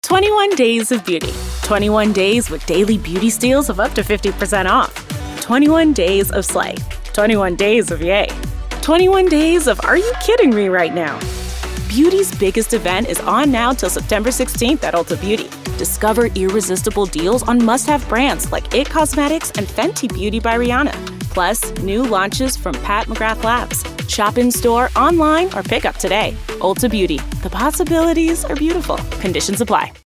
21 Days of Beauty. 21 days with daily beauty steals of up to 50% off. 21 days of Slay. 21 days of Yay. 21 days of Are You Kidding Me right now? Beauty's biggest event is on now till September 16th at Ulta Beauty. Discover irresistible deals on must-have brands like IT Cosmetics and Fenty Beauty by Rihanna. Plus, new launches from Pat McGrath Labs. Shop in-store, online, or pick up today. Ulta Beauty. The possibilities are beautiful. Conditions apply.